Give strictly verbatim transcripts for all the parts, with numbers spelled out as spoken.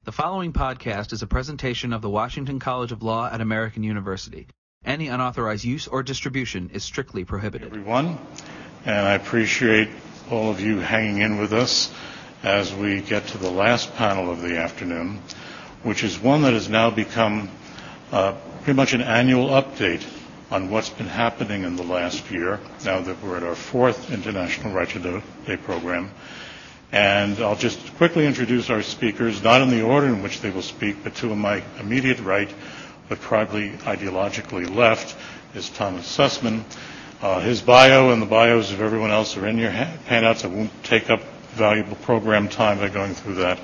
The following podcast is a presentation of the Washington College of Law at American University. Any unauthorized use or distribution is strictly prohibited. Everyone, and I appreciate all of you hanging in with us as we get to the last panel of the afternoon, which is one that has now become uh, pretty much an annual update on what's been happening in the last year, now that we're at our fourth International Right to Day program. And I'll just quickly introduce our speakers, not in the order in which they will speak, but to my immediate right, but probably ideologically left, is Thomas Sussman. Uh, his bio and the bios of everyone else are in your handouts. I won't take up valuable program time by going through that.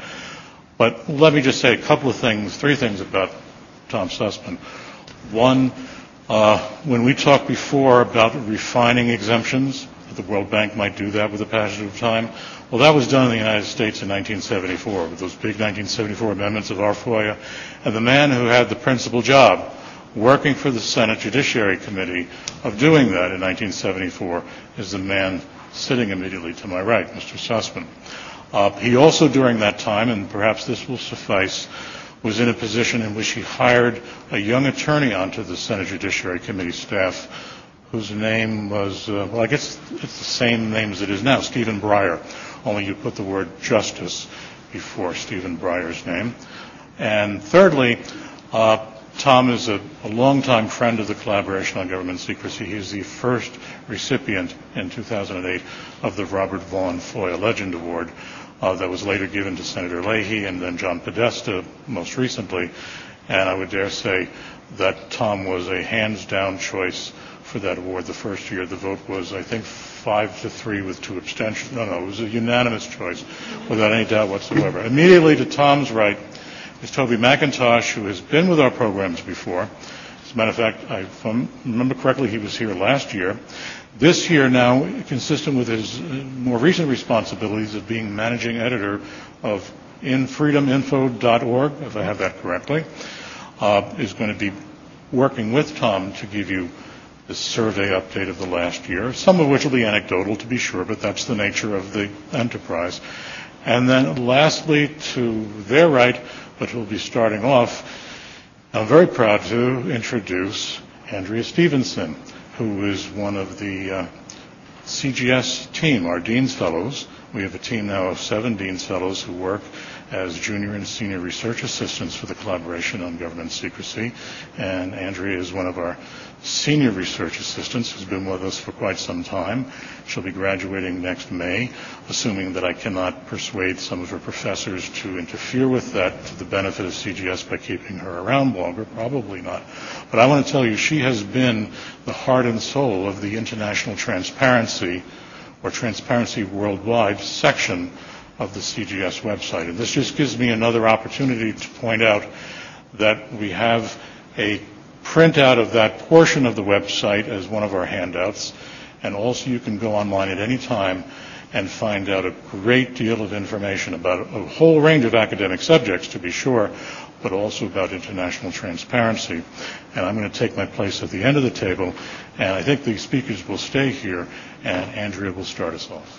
But let me just say a couple of things, three things about Tom Sussman. One, uh, when we talked before about refining exemptions, the World Bank might do that with the passage of time. Well, that was done in the United States in nineteen seventy-four with those big nineteen seventy-four amendments of our FOIA. And the man who had the principal job working for the Senate Judiciary Committee of doing that in nineteen seventy-four is the man sitting immediately to my right, Mister Sussman. Uh, he also, during that time, and perhaps this will suffice, was in a position in which he hired a young attorney onto the Senate Judiciary Committee staff whose name was, uh, well, I guess it's the same name as it is now, Stephen Breyer, only you put the word justice before Stephen Breyer's name. And thirdly, uh, Tom is a, a longtime friend of the Collaboration on Government Secrecy. He's the first recipient in two thousand eight of the Robert Vaughn FOIA Legend Award uh, that was later given to Senator Leahy and then John Podesta most recently. And I would dare say that Tom was a hands-down choice for that award the first year. The vote was, I think, five to three with two abstentions. No, no, it was a unanimous choice without any doubt whatsoever. Immediately to Tom's right is Toby McIntosh, who has been with our programs before. As a matter of fact, I, if I remember correctly, he was here last year. This year now, consistent with his more recent responsibilities of being managing editor of in freedom info dot org, if I have that correctly, uh, is going to be working with Tom to give you the survey update of the last year, some of which will be anecdotal to be sure, but that's the nature of the enterprise. And then lastly, to their right, but who will be starting off, I'm very proud to introduce Andrea Stevenson, who is one of the uh, C G S team, our Dean's Fellows. We have a team now of seven Dean's Fellows who work as junior and senior research assistants for the Collaboration on Government Secrecy. And Andrea is one of our senior research assistants who's been with us for quite some time. She'll be graduating next May, assuming that I cannot persuade some of her professors to interfere with that to the benefit of C G S by keeping her around longer. Probably not. But I want to tell you, she has been the heart and soul of the International Transparency or Transparency Worldwide section of the C G S website. And this just gives me another opportunity to point out that we have a printout of that portion of the website as one of our handouts, and also you can go online at any time and find out a great deal of information about a whole range of academic subjects, to be sure, but also about international transparency. And I'm going to take my place at the end of the table, and I think the speakers will stay here, and Andrea will start us off.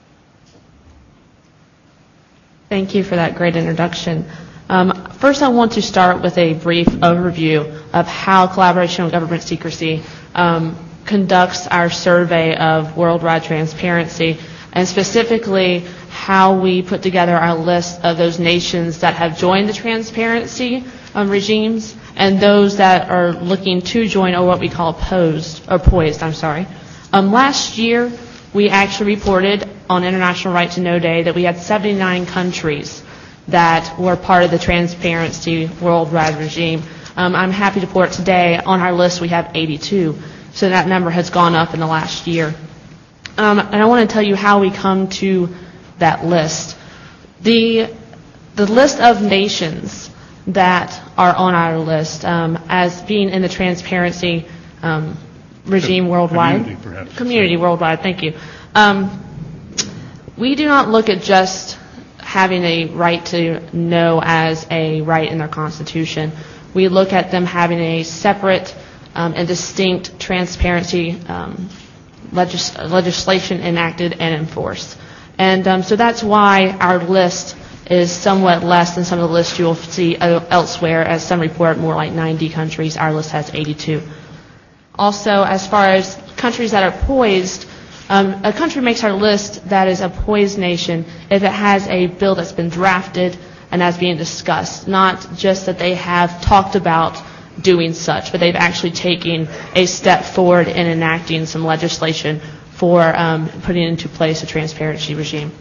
Thank you for that great introduction. Um, first, I want to start with a brief overview of how Collaboration on Government Secrecy um, conducts our survey of worldwide transparency, and specifically how we put together our list of those nations that have joined the transparency um, regimes and those that are looking to join, or what we call posed or poised. I'm sorry. Um, last year, we actually reported on International Right to Know Day that we had seventy-nine countries that were part of the Transparency Worldwide regime. Um, I'm happy to report today on our list we have eighty-two, so that number has gone up in the last year. Um, and I want to tell you how we come to that list. The, the list of nations that are on our list um, as being in the Transparency um, regime worldwide. Community, perhaps. Community worldwide, thank you. Um, we do not look at just having a right to know as a right in their constitution. We look at them having a separate um, and distinct transparency um, legis- legislation enacted and enforced. And um, so that's why our list is somewhat less than some of the lists you'll see elsewhere, as some report more like ninety countries. Our list has eighty-two. Also, as far as countries that are poised, um, a country makes our list that is a poised nation if it has a bill that's been drafted and that's being discussed, not just that they have talked about doing such, but they've actually taken a step forward in enacting some legislation for um, putting into place a transparency regime.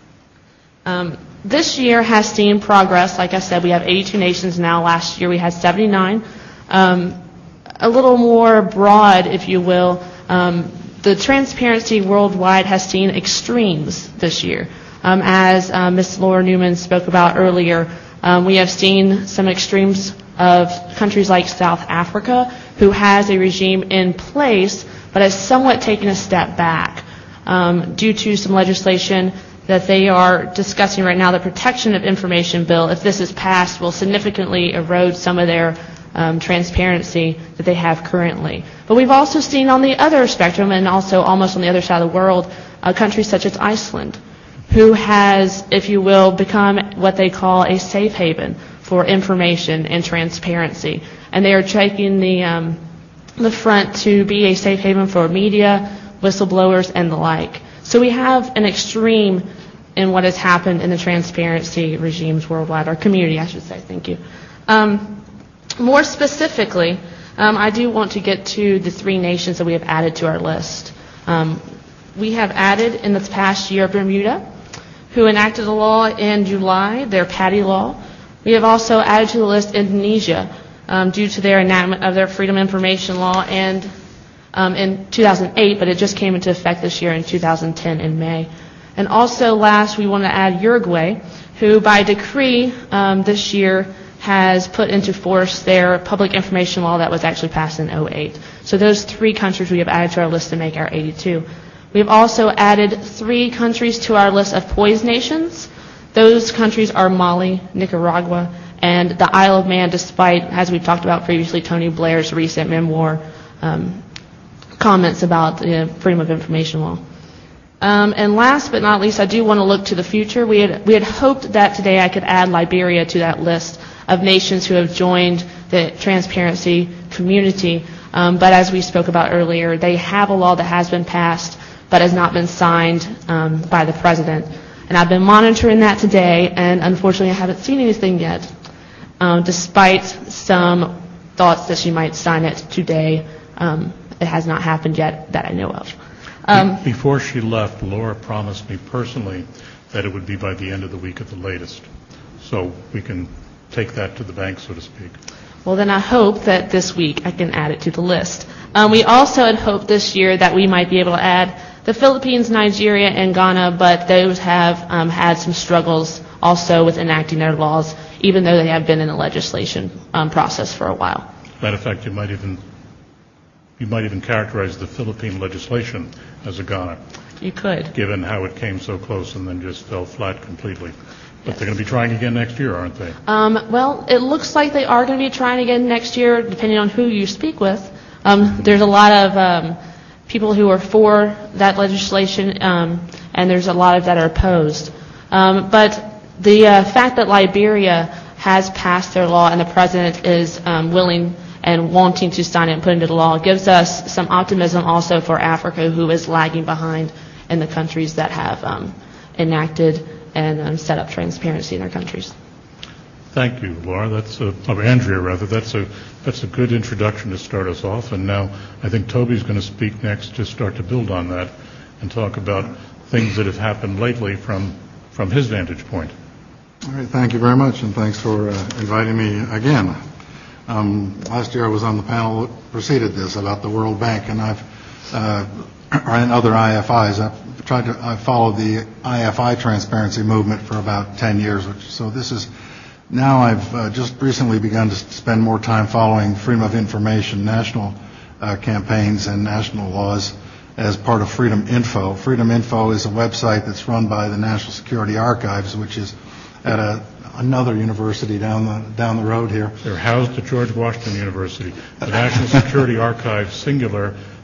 Um, this year has seen progress. Like I said, we have eighty-two nations now. Last year we had seventy-nine. Um, a little more broad, if you will, um, the transparency worldwide has seen extremes this year. Um, as uh, Miz Laura Newman spoke about earlier, um, we have seen some extremes of countries like South Africa, who has a regime in place but has somewhat taken a step back um, due to some legislation that they are discussing right now. The Protection of Information Bill, if this is passed, will significantly erode some of their um, transparency that they have currently. But we've also seen on the other spectrum, and also almost on the other side of the world, uh, countries such as Iceland, who has, if you will, become what they call a safe haven for information and transparency. And they are taking the, um, the front to be a safe haven for media, whistleblowers, and the like. So we have an extreme in what has happened in the transparency regimes worldwide, or community, I should say. Thank you. Um, more specifically, um, I do want to get to the three nations that we have added to our list. Um, we have added in this past year Bermuda, who enacted a law in July, their PADI law. We have also added to the list Indonesia um, due to their enactment of their Freedom of Information law and um, in two thousand eight, but it just came into effect this year in two thousand ten in May. And also last, we want to add Uruguay, who by decree um, this year has put into force their public information law that was actually passed in oh eight. So those three countries we have added to our list to make our eighty-two. We have also added three countries to our list of poised nations. Those countries are Mali, Nicaragua, and the Isle of Man, despite, as we've talked about previously, Tony Blair's recent memoir um, comments about the Freedom of Information law. Um, and last but not least, I do want to look to the future. We had, we had hoped that today I could add Liberia to that list of nations who have joined the transparency community. Um, but as we spoke about earlier, they have a law that has been passed but has not been signed um, by the president. And I've been monitoring that today, and unfortunately I haven't seen anything yet, um, despite some thoughts that she might sign it today. Um, it has not happened yet that I know of. Um, Before she left, Laura promised me personally that it would be by the end of the week at the latest. So we can take that to the bank, so to speak. Well, then I hope that this week I can add it to the list. Um, we also had hoped this year that we might be able to add the Philippines, Nigeria, and Ghana, but those have um, had some struggles also with enacting their laws, even though they have been in the legislation um, process for a while. Matter of fact, you might even you might even characterize the Philippine legislation as a Ghana. You could. Given how it came so close and then just fell flat completely. But Yes. they're going to be trying again next year, aren't they? Um, well, it looks like they are going to be trying again next year, depending on who you speak with. Um, there's a lot of um, people who are for that legislation, um, and there's a lot of that are opposed. Um, but the uh, fact that Liberia has passed their law and the president is um, willing and wanting to sign it and put it into law gives us some optimism also for Africa, who is lagging behind in the countries that have um, enacted and um, set up transparency in their countries. Thank you, Laura. That's a, or Andrea rather. That's a that's a good introduction to start us off. And now I think Toby's going to speak next to start to build on that and talk about things that have happened lately from from his vantage point. All right. Thank you very much, and thanks for uh, inviting me again. Um, last year I was on the panel that preceded this about the World Bank, and I've uh, and other I F Is. I've tried to I followed the I F I transparency movement for about ten years. Which, so this is now I've uh, just recently begun to spend more time following Freedom of Information national uh, campaigns and national laws as part of Freedom Info. Freedom Info is a website that's run by the National Security Archives, which is at a another university down the down the road here. They're housed at George Washington University. The National Security Archives, singular,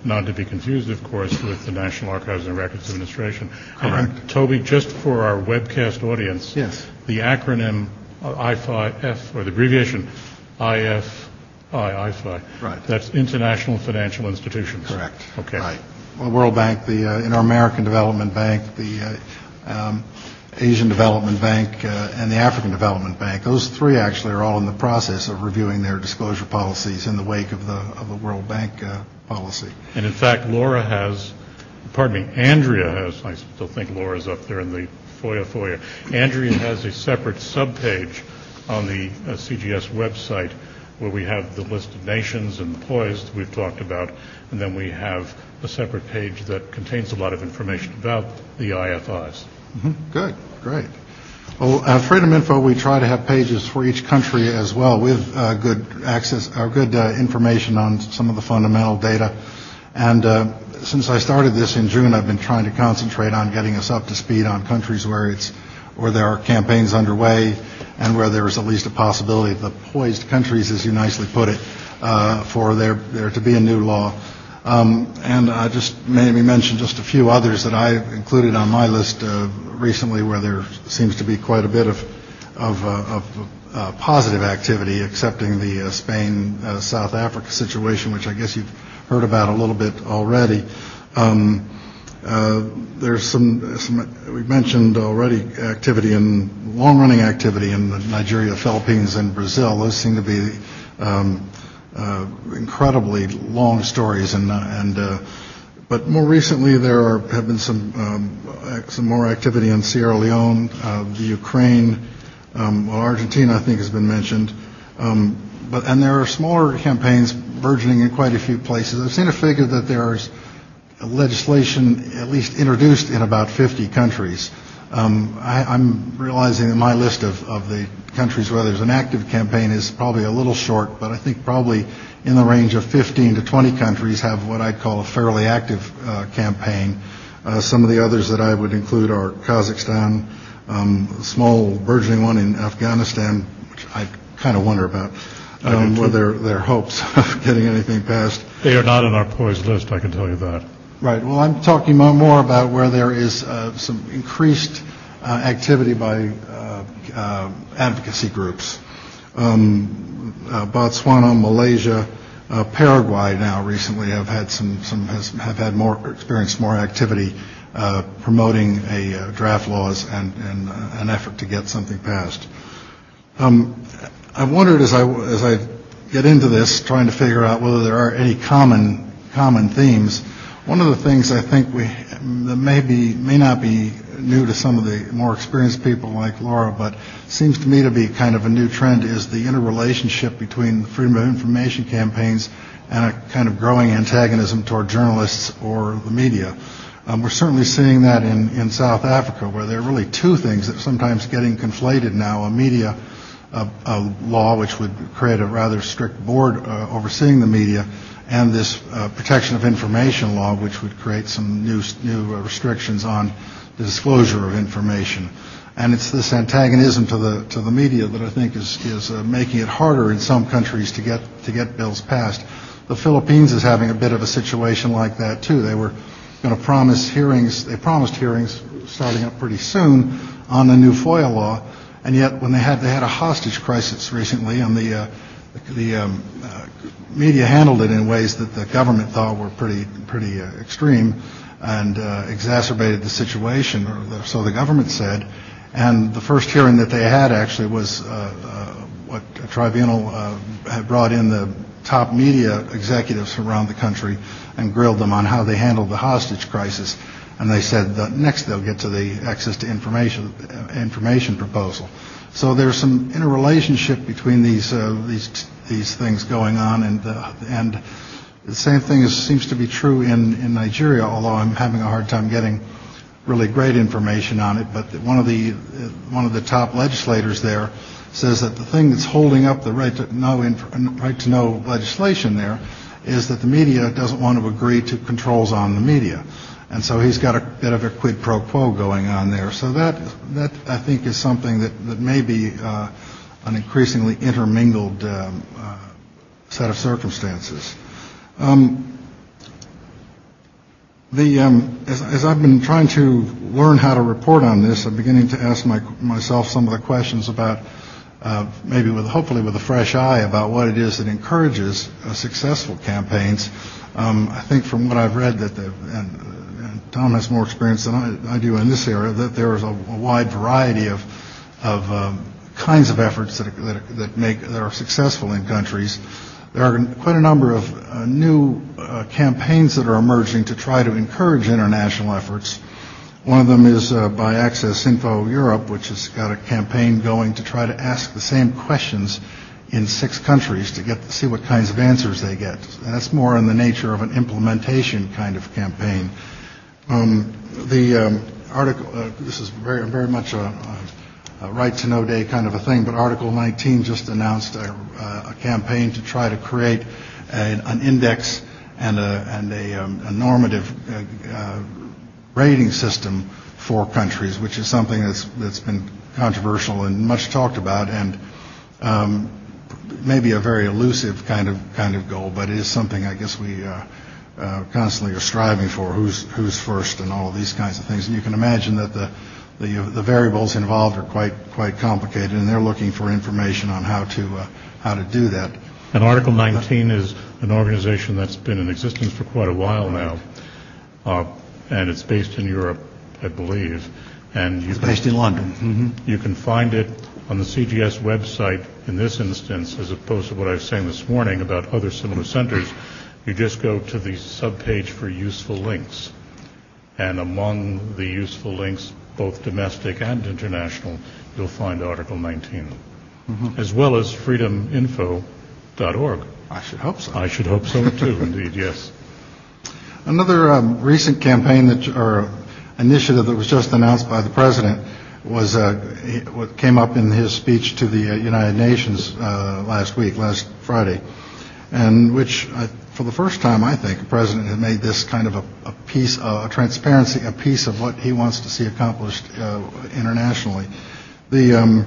not to be confused, of course, with the National Archives and Records Administration. Correct. And, Toby, just for our webcast audience, Yes. the acronym uh, I F I, or the abbreviation I F I, I F I, Right. that's International Financial Institutions. Correct. Okay. Right. Well, World Bank, the uh, Inter-American Development Bank, the uh, um, Asian Development Bank, uh, and the African Development Bank. Those three actually are all in the process of reviewing their disclosure policies in the wake of the of the World Bank uh, policy. And in fact, Laura has, pardon me, Andrea has, I still think Laura's up there in the FOIA FOIA. Andrea has a separate subpage on the uh, C G S website where we have the list of nations and employees that we've talked about, and then we have a separate page that contains a lot of information about the I F Is. Mm-hmm. Good, great. Well, uh, Freedom Info, we try to have pages for each country as well with uh, good access or good uh, information on some of the fundamental data. And uh, since I started this in June, I've been trying to concentrate on getting us up to speed on countries where it's where there are campaigns underway and where there is at least a possibility of the poised countries, as you nicely put it, uh, for there there to be a new law. Um, and I just maybe mention just a few others that I included on my list uh, recently, where there seems to be quite a bit of of, uh, of uh, positive activity, excepting the uh, Spain uh, South Africa situation, which I guess you've heard about a little bit already. Um, uh, there's some, some we mentioned already activity in long-running activity in Nigeria, Philippines, and Brazil. Those seem to be um, Uh, incredibly long stories, and uh, and uh, but more recently there are, have been some um, some more activity in Sierra Leone, uh, the Ukraine, um, well, Argentina I think has been mentioned, um, but and there are smaller campaigns burgeoning in quite a few places. I've seen a figure that there is legislation at least introduced in about fifty countries. Um, I, I'm realizing that my list of, of the countries where there's an active campaign is probably a little short, but I think probably in the range of fifteen to twenty countries have what I'd call a fairly active uh, campaign. Uh, some of the others that I would include are Kazakhstan, um, a small burgeoning one in Afghanistan, which I kind of wonder about um, whether their hopes of getting anything passed. They are not on our poised list, I can tell you that. Right. Well, I'm talking more about where there is uh, some increased uh, activity by uh, uh, advocacy groups. Um, uh, Botswana, Malaysia, uh, Paraguay now recently have had some, some has, have had more experienced more activity uh, promoting a uh, draft laws and, and uh, an effort to get something passed. Um, I wondered as I as I get into this, trying to figure out whether there are any common common themes. One of the things I think we that may be may not be new to some of the more experienced people like Laura, but seems to me to be kind of a new trend, is the interrelationship between Freedom of Information campaigns and a kind of growing antagonism toward journalists or the media. Um, we're certainly seeing that in, in South Africa, where there are really two things that are sometimes getting conflated now: a media uh, a law which would create a rather strict board uh, overseeing the media, and this uh, protection of information law, which would create some new new uh, restrictions on the disclosure of information. And it's this antagonism to the to the media that I think is is uh, making it harder in some countries to get to get bills passed. The Philippines is having a bit of a situation like that too. They were going to promise hearings. They promised hearings starting up pretty soon on the new FOIA law, and yet when they had they had a hostage crisis recently, and the uh, the um, uh, media handled it in ways that the government thought were pretty pretty uh, extreme, and uh, exacerbated the situation, or the, so the government said. And the first hearing that they had actually was uh, uh, what a tribunal uh, had brought in the top media executives from around the country and grilled them on how they handled the hostage crisis. And they said that next they'll get to the access to information uh, information proposal. So there's some interrelationship between these uh, these these things going on, and uh, and the same thing is, seems to be true in, in Nigeria, although I'm having a hard time getting really great information on it. But one of the uh, one of the top legislators there says that the thing that's holding up the right to know inf- right to know legislation there is that the media doesn't want to agree to controls on the media. And so he's got a bit of a quid pro quo going on there. So that, that I think, is something that, that may be uh, an increasingly intermingled um, uh, set of circumstances. Um, The um, as, as I've been trying to learn how to report on this, I'm beginning to ask my, myself some of the questions about uh, maybe with hopefully with a fresh eye about what it is that encourages uh, successful campaigns. Um, I think from what I've read that the and, and Tom has more experience than I, I do in this area, that there is a, a wide variety of of um, kinds of efforts that that, that make that are successful in countries. There are quite a number of uh, new uh, campaigns that are emerging to try to encourage international efforts. One of them is uh, by Access Info Europe, which has got a campaign going to try to ask the same questions in six countries to get to see what kinds of answers they get. And that's more in the nature of an implementation kind of campaign. Um, the um, article, uh, this is very, very much a, a Uh, right to know day kind of a thing, but Article nineteen just announced a, uh, a campaign to try to create a, an index and a, and a, um, a normative uh, uh, rating system for countries, which is something that's that's been controversial and much talked about, and um, maybe a very elusive kind of kind of goal, but it is something I guess we uh, uh, constantly are striving for. Who's who's first, and all of these kinds of things, and you can imagine that the The, the variables involved are quite quite complicated, and they're looking for information on how to uh, how to do that. And Article nineteen is an organization that's been in existence for quite a while now, uh, and it's based in Europe, I believe. And you it's can, based in London. Mm-hmm. You can find it on the C G S website in this instance, as opposed to what I was saying this morning about other similar centers. You just go to the subpage for useful links, and among the useful links, both domestic and international, you'll find Article nineteen, mm-hmm. as well as freedom info dot org. I should hope so. I should hope so, too, indeed, yes. Another um, recent campaign that, or initiative that was just announced by the President was uh, what came up in his speech to the uh, United Nations uh, last week, last Friday, and which I for the first time, I think, the President has made this kind of a, a piece, uh, a transparency, a piece of what he wants to see accomplished uh, internationally. The um,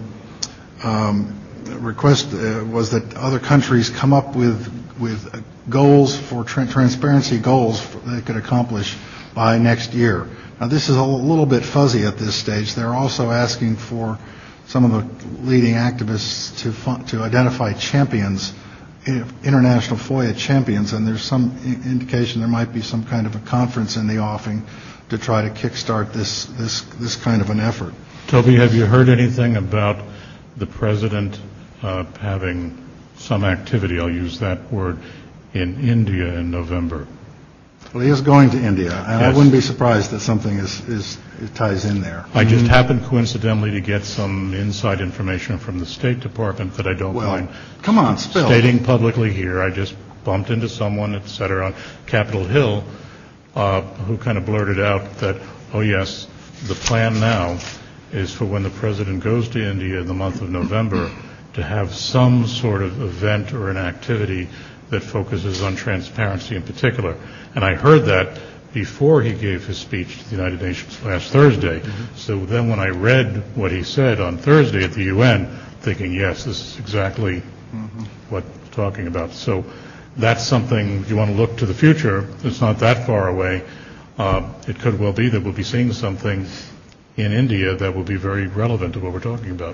um, request uh, was that other countries come up with with goals for tra- transparency goals for, they could accomplish by next year. Now, this is a little bit fuzzy at this stage. They're also asking for some of the leading activists to fun- to identify champions, international FOIA champions, and there's some indication there might be some kind of a conference in the offing to try to kickstart this this this kind of an effort. Toby, have you heard anything about the President uh, having some activity, I'll use that word, in India in November? Well, he is going to India, and yes. I wouldn't be surprised that something is, is it ties in there. I just mm-hmm. happened coincidentally to get some inside information from the State Department that I don't well, mind come on, spill. stating publicly here. I just bumped into someone, et cetera, on Capitol Hill uh, who kind of blurted out that, oh, yes, the plan now is for when the President goes to India in the month of November to have some sort of event or an activity that focuses on transparency in particular. And I heard that before he gave his speech to the United Nations last Thursday. Mm-hmm. So then when I read what he said on Thursday at the U N, thinking, yes, this is exactly mm-hmm. what we're talking about. So that's something, if you want to look to the future, it's not that far away. Uh, it could well be that we'll be seeing something in India that will be very relevant to what we're talking about.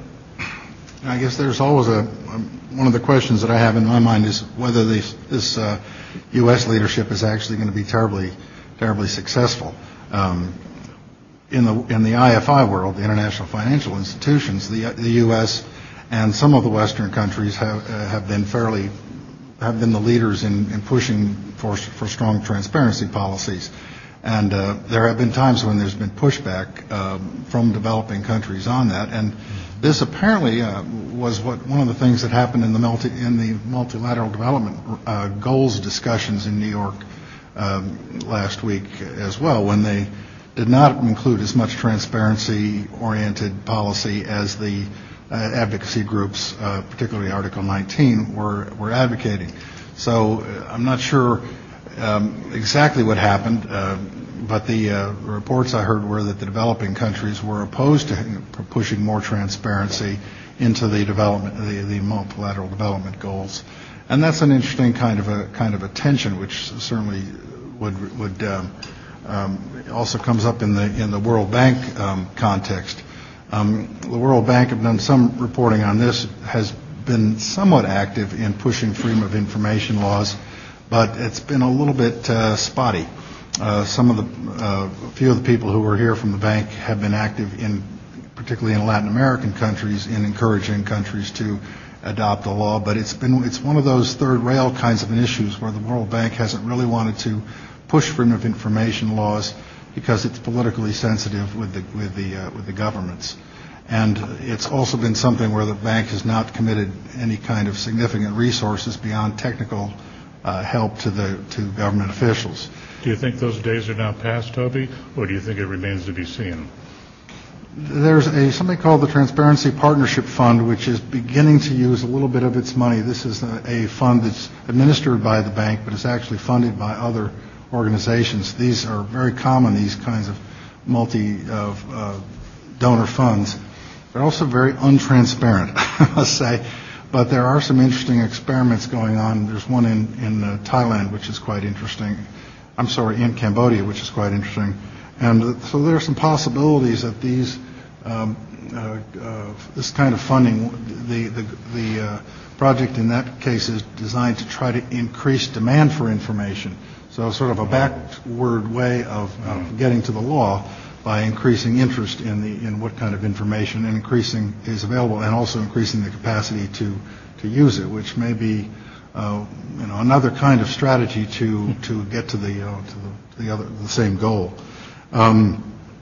I guess there's always a, um, one of the questions that I have in my mind is whether this, this uh, U S leadership is actually going to be terribly, terribly successful. Um, in the in the I F I world, the international financial institutions, the the U S and some of the Western countries have uh, have been fairly have been the leaders in, in pushing for for strong transparency policies. And uh, there have been times when there's been pushback um, from developing countries on that, and this apparently uh, was what one of the things that happened in the multi in the multilateral development uh, goals discussions in New York um, last week as well, when they did not include as much transparency-oriented policy as the uh, advocacy groups, uh, particularly Article nineteen, were were advocating. So uh, I'm not sure. Um, exactly what happened, uh, but the uh, reports I heard were that the developing countries were opposed to pushing more transparency into the development, the, the multilateral development goals, and that's an interesting kind of a kind of a tension, which certainly would would um, um, also comes up in the in the World Bank um, context. Um, the World Bank have done some reporting on this, has been somewhat active in pushing freedom of information laws, but it's been a little bit uh, spotty. Uh, some of the, uh, a few of the people who were here from the bank have been active in, particularly in Latin American countries, in encouraging countries to adopt the law, but it's been, it's one of those third rail kinds of issues where the World Bank hasn't really wanted to push freedom of information laws because it's politically sensitive with the, with the, uh, with the governments. And it's also been something where the bank has not committed any kind of significant resources beyond technical uh, help to the to government officials. Do you think those days are now past, Toby, or do you think it remains to be seen? There's a something called the Transparency Partnership Fund, which is beginning to use a little bit of its money. This is a, a fund that's administered by the bank, but it's actually funded by other organizations. These are very common, these kinds of multi uh, uh, donor funds. They're also very untransparent, I must say, but there are some interesting experiments going on. There's one in, in uh, Thailand, which is quite interesting. I'm sorry, in Cambodia, which is quite interesting. And uh, so there are some possibilities that these, um, uh, uh, this kind of funding, the, the, the uh, project in that case is designed to try to increase demand for information. So sort of a backward way of, of getting to the law, by increasing interest in the in what kind of information and increasing is available, and also increasing the capacity to to use it, which may be uh, you know another kind of strategy to to get to the uh, to the, the other the same goal. Um,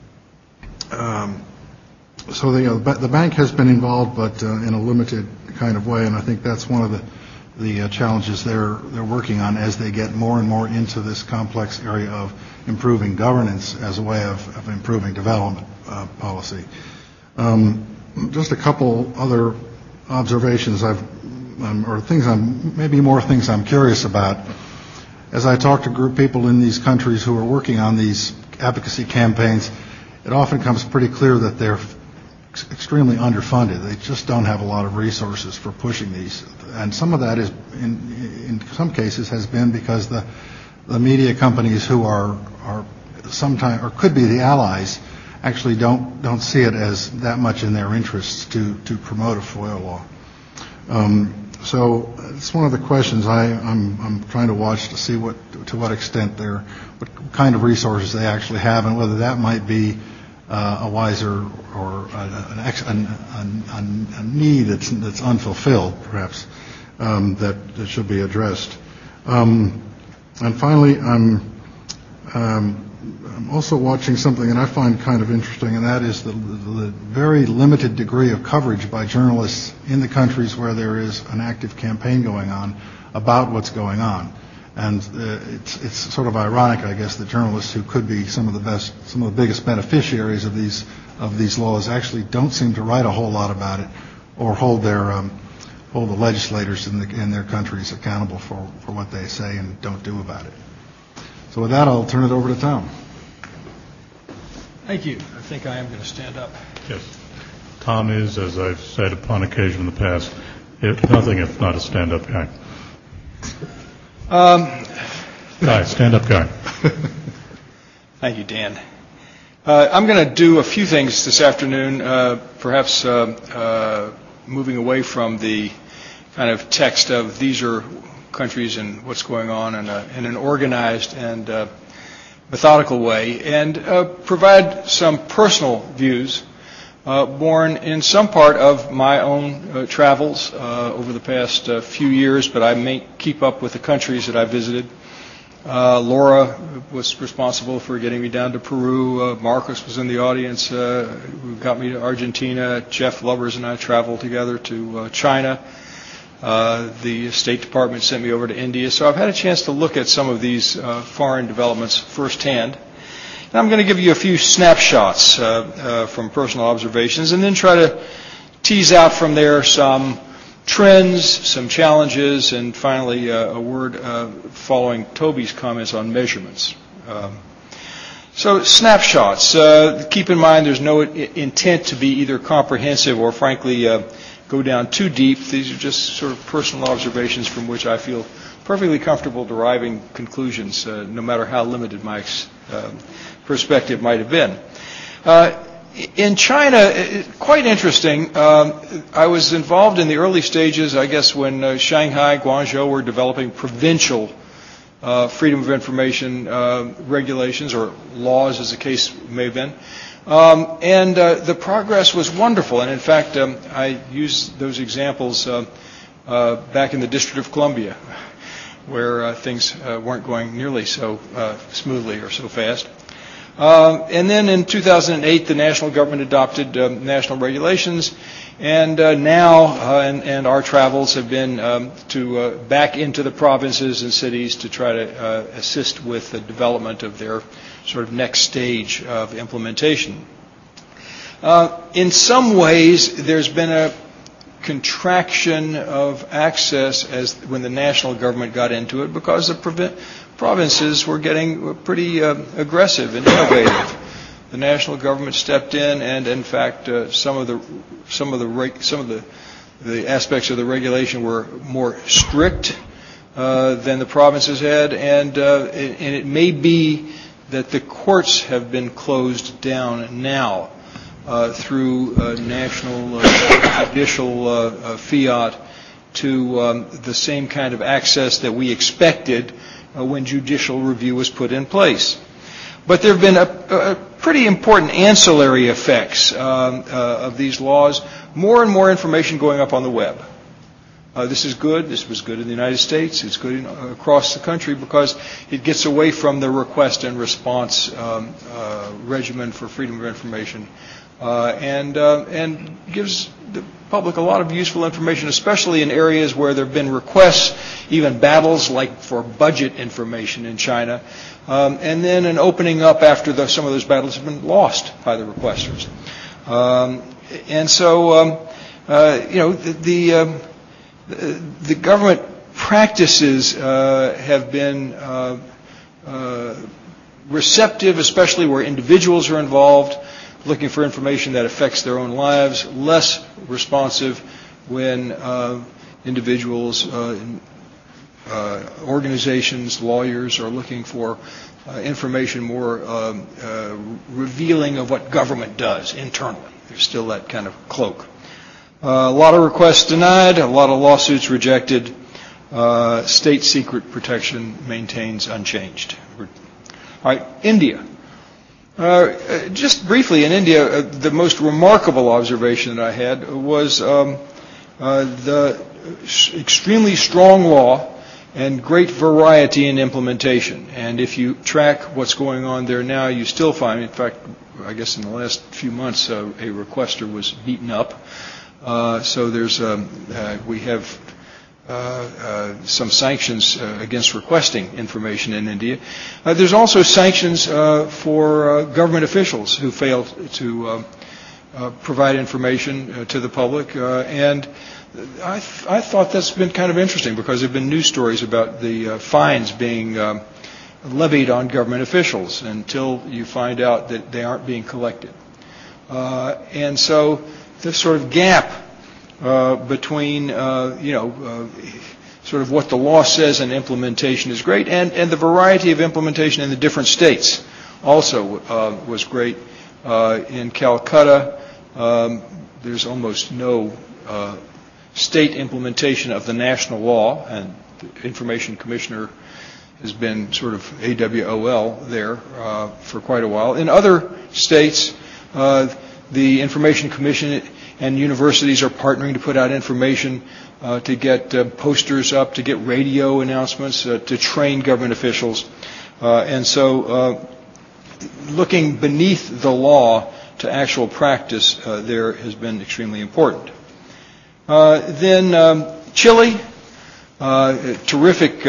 um, so the uh, the bank has been involved, but uh, in a limited kind of way, and I think that's one of the the uh, challenges they're they're working on as they get more and more into this complex area of improving governance as a way of, of improving development uh, policy. Um, just a couple other observations I've, um, or things I'm, maybe more things I'm curious about. As I talk to group people in these countries who are working on these advocacy campaigns, it often comes pretty clear that they're ex- extremely underfunded. They just don't have a lot of resources for pushing these. And some of that is, in, in some cases, has been because the the media companies who are are sometimes or could be the allies actually don't don't see it as that much in their interests to to promote a FOIA law. Um, so it's one of the questions I, I'm I'm trying to watch to see what to what extent they're what kind of resources they actually have, and whether that might be uh, a wiser or an, an, an, a need that's that's unfulfilled, perhaps, um, that, that should be addressed. Um, And finally, I'm, um, I'm also watching something that I find kind of interesting, and that is the, the very limited degree of coverage by journalists in the countries where there is an active campaign going on about what's going on. And uh, it's, it's sort of ironic, I guess, that journalists who could be some of the best, some of the biggest beneficiaries of these of these laws actually don't seem to write a whole lot about it, or hold their um, hold the legislators in, the, in their countries accountable for, for what they say and don't do about it. So with that, I'll turn it over to Tom. Thank you. I think I am going to stand up. Yes. Tom is, as I've said upon occasion in the past, if nothing if not a stand-up guy. Um, guy, stand-up guy. Thank you, Dan. Uh, I'm going to do a few things this afternoon, uh, perhaps uh, uh, moving away from the kind of text of these are countries and what's going on in, a, in an organized and uh, methodical way, and uh, provide some personal views uh, born in some part of my own uh, travels uh, over the past uh, few years, but I may keep up with the countries that I visited. Uh, Laura was responsible for getting me down to Peru. Uh, Marcus was in the audience uh, who got me to Argentina. Jeff Lubbers and I traveled together to uh, China. Uh, the State Department sent me over to India. So I've had a chance to look at some of these uh, foreign developments firsthand. And I'm going to give you a few snapshots uh, uh, from personal observations, and then try to tease out from there some trends, some challenges, and finally uh, a word uh, following Toby's comments on measurements. Um, so snapshots. Uh, keep in mind there's no I- intent to be either comprehensive or frankly uh, go down too deep. These are just sort of personal observations from which I feel perfectly comfortable deriving conclusions, uh, no matter how limited my uh, perspective might have been. Uh, in China, quite interesting. Um, I was involved in the early stages, I guess, when uh, Shanghai, Guangzhou were developing provincial uh, freedom of information uh, regulations, or laws, as the case may have been. Um, and uh, the progress was wonderful. And in fact, um, I used those examples uh, uh, back in the District of Columbia, where uh, things uh, weren't going nearly so uh, smoothly or so fast. Uh, and then in two thousand eight, the national government adopted uh, national regulations, and uh, now, uh, and, and our travels have been um, to uh, back into the provinces and cities to try to uh, assist with the development of their sort of next stage of implementation. Uh, in some ways, there's been a contraction of access as when the national government got into it, because the provi- provinces were getting pretty uh, aggressive and innovative. The national government stepped in, and in fact, uh, some of the some of the reg- some of the the aspects of the regulation were more strict uh, than the provinces had, and uh, it, and it may be that the courts have been closed down now uh, through uh, national uh, judicial uh, uh, fiat to um, the same kind of access that we expected uh, when judicial review was put in place. But there have been a, a pretty important ancillary effects um, uh, of these laws. More and more information going up on the web. Uh, this is good. This was good in the United States. It's good in, uh, across the country, because it gets away from the request and response um, uh, regimen for freedom of information, uh, and uh, and gives the public a lot of useful information, especially in areas where there have been requests, even battles like for budget information in China, um, and then an opening up after the, some of those battles have been lost by the requesters, um, and so um, uh, you know the. the um, The government practices uh, have been uh, uh, receptive, especially where individuals are involved, looking for information that affects their own lives, less responsive when uh, individuals, uh, uh, organizations, lawyers are looking for uh, information more um, uh, revealing of what government does internally. There's still that kind of cloak. Uh, a lot of requests denied, a lot of lawsuits rejected. Uh, state secret protection maintains unchanged. All right, India. Uh, just briefly, in India, uh, the most remarkable observation that I had was um, uh, the extremely strong law and great variety in implementation. And if you track what's going on there now, you still find, in fact, I guess in the last few months, uh, a requester was beaten up. Uh, so there's um, uh, we have uh, uh, some sanctions uh, against requesting information in India. Uh, there's also sanctions uh, for uh, government officials who failed to uh, uh, provide information uh, to the public. Uh, and I, th- I thought that's been kind of interesting, because there have been news stories about the uh, fines being um, levied on government officials until you find out that they aren't being collected. Uh, and so this sort of gap uh, between, uh, you know, uh, sort of what the law says and implementation is great, and, and the variety of implementation in the different states also uh, was great. Uh, in Calcutta, um, there's almost no uh, state implementation of the national law, and the Information Commissioner has been sort of A W O L there uh, for quite a while. In other states, uh, the Information Commission and universities are partnering to put out information, uh, to get uh, posters up, to get radio announcements, uh, to train government officials. Uh, and so uh, looking beneath the law to actual practice uh, there has been extremely important. Uh, then um, Chile, uh, terrific, uh,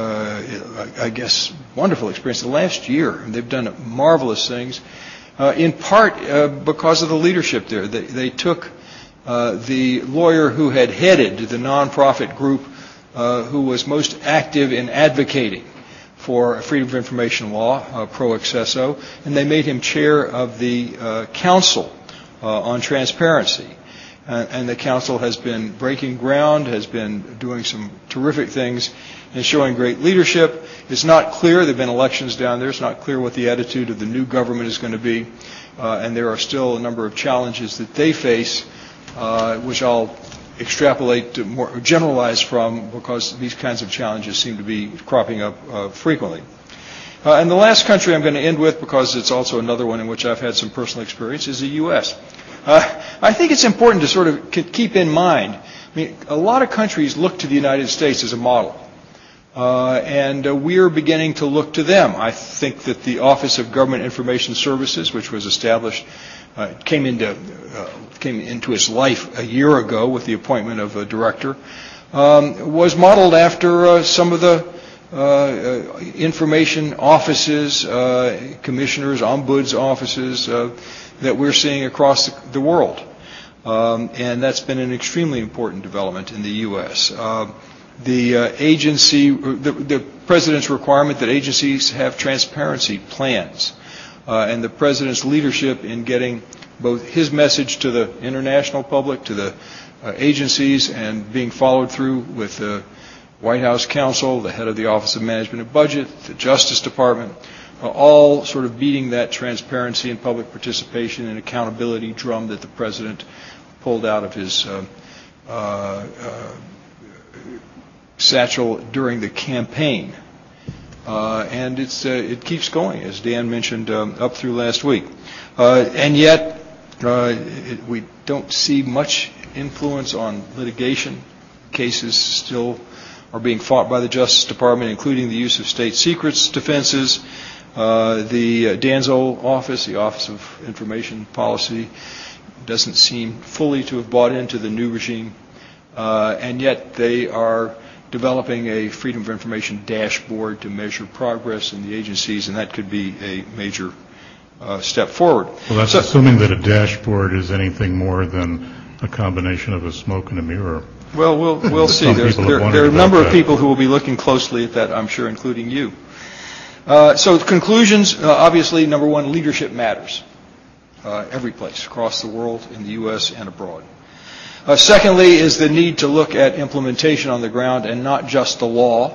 uh, I guess, wonderful experience. The last year, they've done marvelous things. Uh, in part uh, because of the leadership there. They, they took uh, the lawyer who had headed the nonprofit group uh, who was most active in advocating for freedom of information law, uh, Pro Accesso, and they made him chair of the uh, Council uh, on Transparency. Uh, and the council has been breaking ground, has been doing some terrific things, and showing great leadership. It's not clear. There have been elections down there. It's not clear what the attitude of the new government is going to be. Uh, and there are still a number of challenges that they face, uh, which I'll extrapolate to more generalize from, because these kinds of challenges seem to be cropping up uh, frequently. Uh, and the last country I'm going to end with, because it's also another one in which I've had some personal experience, is the U S Uh, I think it's important to sort of keep in mind, I mean, a lot of countries look to the United States as a model, uh, and uh, we're beginning to look to them. I think that the Office of Government Information Services, which was established, uh, came into uh, came into its life a year ago with the appointment of a director, um, was modeled after uh, some of the uh, uh, information offices, uh, commissioners, ombuds offices, uh, that we're seeing across the, the world. Um, and that's been an extremely important development in the U S. Uh, the uh, agency, the, the President's requirement that agencies have transparency plans, uh, and the President's leadership in getting both his message to the international public, to the uh, agencies, and being followed through with the White House counsel, the head of the Office of Management and Budget, the Justice Department, Uh, all sort of beating that transparency and public participation and accountability drum that the President pulled out of his uh, uh, uh, satchel during the campaign. Uh, and it's, uh, it keeps going, as Dan mentioned, um, up through last week. Uh, and yet, uh, it, we don't see much influence on litigation. Cases still are being fought by the Justice Department, including the use of state secrets defenses. Uh, the uh, Danzo office, the Office of Information Policy, doesn't seem fully to have bought into the new regime, uh, and yet they are developing a Freedom of Information dashboard to measure progress in the agencies, and that could be a major uh, step forward. Well, that's so, assuming that a dashboard is anything more than a combination of a smoke and a mirror. Well, we'll, we'll see. There's, there, there are a number of people who will be looking closely at that, I'm sure, including you. Uh, so conclusions, uh, obviously, number one, leadership matters uh, every place, across the world, in the U S and abroad. Uh, secondly is the need to look at implementation on the ground and not just the law,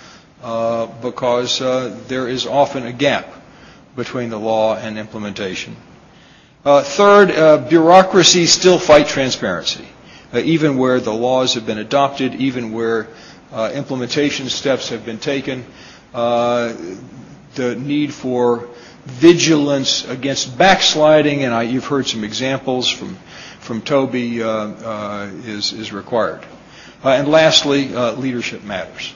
uh, because uh, there is often a gap between the law and implementation. Uh, third, uh, bureaucracies still fight transparency, uh, even where the laws have been adopted, even where uh, implementation steps have been taken. Uh, the need for vigilance against backsliding, and I, you've heard some examples from from Toby, uh, uh, is is required. Uh, and lastly, uh, leadership matters.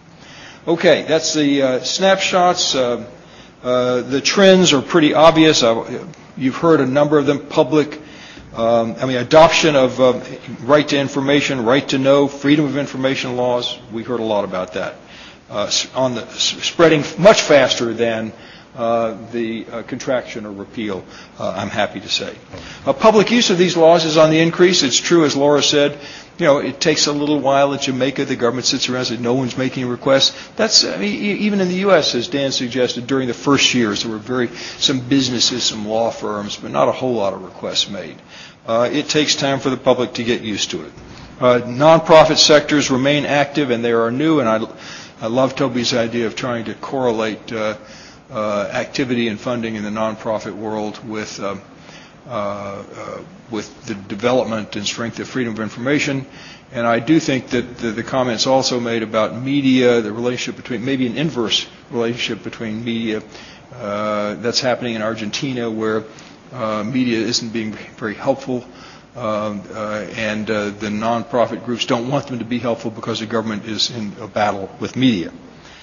Okay, that's the uh, snapshots. Uh, uh, the trends are pretty obvious. I, you've heard a number of them. Public, um, I mean, adoption of uh, right to information, right to know, freedom of information laws. We heard a lot about that. Uh, on the spreading much faster than uh, the uh, contraction or repeal, uh, I'm happy to say. Uh, public use of these laws is on the increase. It's true, as Laura said, you know, it takes a little while at Jamaica. The government sits around and says no one's making requests. That's, I mean, even in the U S, as Dan suggested, during the first years, there were very, some businesses, some law firms, but not a whole lot of requests made. Uh, it takes time for the public to get used to it. Uh, nonprofit sectors remain active, and there are new, and I I love Toby's idea of trying to correlate uh, uh, activity and funding in the nonprofit world with uh, uh, uh, with the development and strength of freedom of information. And I do think that the, the comments also made about media, the relationship between, maybe an inverse relationship between media, uh, that's happening in Argentina, where uh, media isn't being very helpful. Um, uh, and uh, the nonprofit groups don't want them to be helpful because the government is in a battle with media.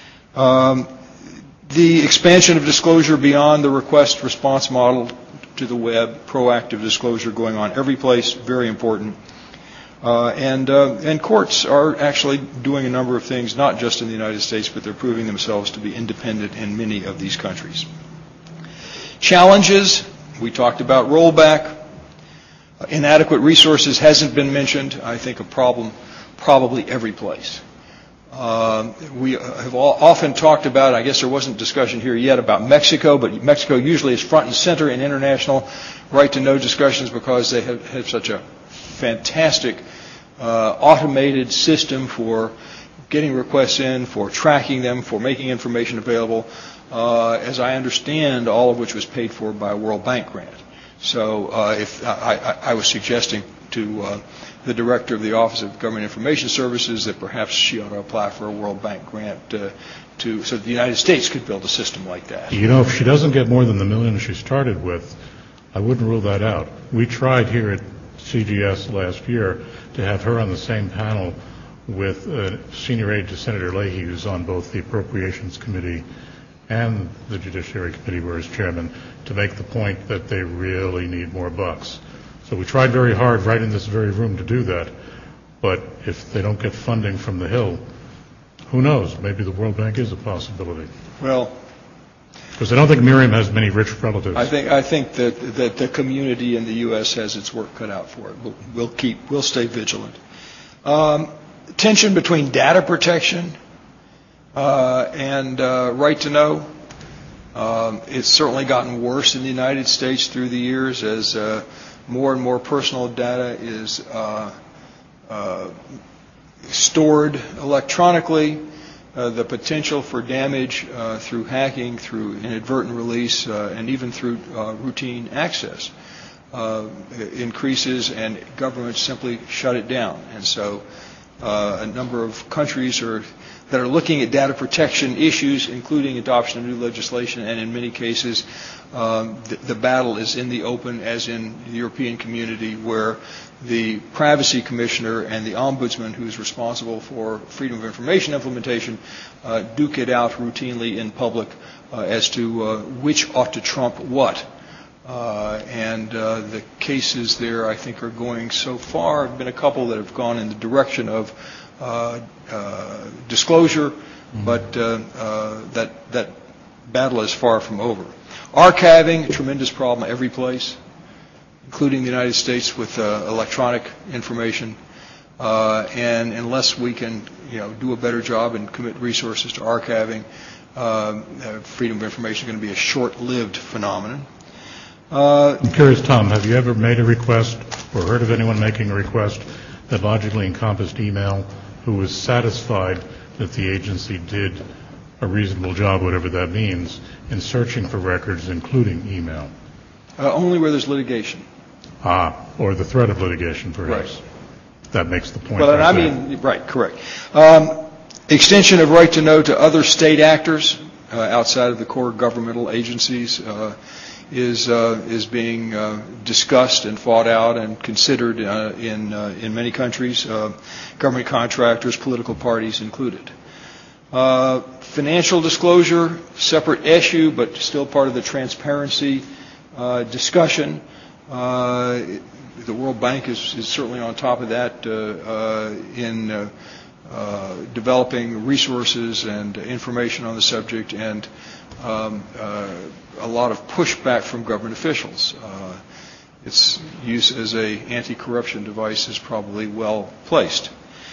Um, the expansion of disclosure beyond the request response model to the web, proactive disclosure going on every place, very important. Uh, and, uh, and courts are actually doing a number of things, not just in the United States, but they're proving themselves to be independent in many of these countries. Challenges, we talked about rollback. Inadequate resources hasn't been mentioned. I think a problem probably every place. Uh, we have all often talked about, I guess there wasn't discussion here yet about Mexico, but Mexico usually is front and center in international right-to-know discussions because they have, have such a fantastic uh, automated system for getting requests in, for tracking them, for making information available, uh, as I understand, all of which was paid for by a World Bank grant. So uh, if I, I, I was suggesting to uh, the director of the Office of Government Information Services that perhaps she ought to apply for a World Bank grant uh, to so that the United States could build a system like that. You know, if she doesn't get more than the million she started with, I wouldn't rule that out. We tried here at C G S last year to have her on the same panel with a senior aide to Senator Leahy, who's on both the Appropriations Committee and the Judiciary Committee, where he's chairman, to make the point that they really need more bucks. So we tried very hard right in this very room to do that. But if they don't get funding from the Hill, who knows? Maybe the World Bank is a possibility. Well, because I don't think Miriam has many rich relatives. I think I think that that the community in the U S has its work cut out for it. We'll, we'll keep we'll stay vigilant. Um, tension between data protection uh, and uh, right to know. Um, it's certainly gotten worse in the United States through the years as uh, more and more personal data is uh, uh, stored electronically. Uh, the potential for damage uh, through hacking, through inadvertent release, uh, and even through uh, routine access uh, increases, and governments simply shut it down. And so uh, a number of countries are that are looking at data protection issues, including adoption of new legislation, and in many cases um, the, the battle is in the open, as in the European community, where the Privacy Commissioner and the Ombudsman, who is responsible for freedom of information implementation, uh, duke it out routinely in public uh, as to uh, which ought to trump what. Uh, and uh, the cases there, I think, are going so far. There have been a couple that have gone in the direction of uh, uh, disclosure, mm-hmm. but uh, uh, that, that battle is far from over. Archiving, a tremendous problem every place, including the United States, with uh, electronic information. Uh, and unless we can, you know, do a better job and commit resources to archiving, uh, uh, freedom of information is going to be a short-lived phenomenon. Uh, I'm curious, Tom, have you ever made a request or heard of anyone making a request that logically encompassed email who was satisfied that the agency did a reasonable job, whatever that means, in searching for records, including email? Uh, only where there's litigation. Ah, or the threat of litigation, perhaps. Right. That makes the point. Well, and I there. mean, right, correct. Um, extension of right to know to other state actors uh, outside of the core governmental agencies uh, is uh, is being uh, discussed and fought out and considered uh, in uh, in many countries, uh, government contractors, political parties included. Uh, financial disclosure, separate issue, but still part of the transparency uh, discussion. Uh, the World Bank is, is certainly on top of that uh, uh, in uh, uh, developing resources and information on the subject, and um, uh, a lot of pushback from government officials. Uh, its use as a anti-corruption device is probably well placed.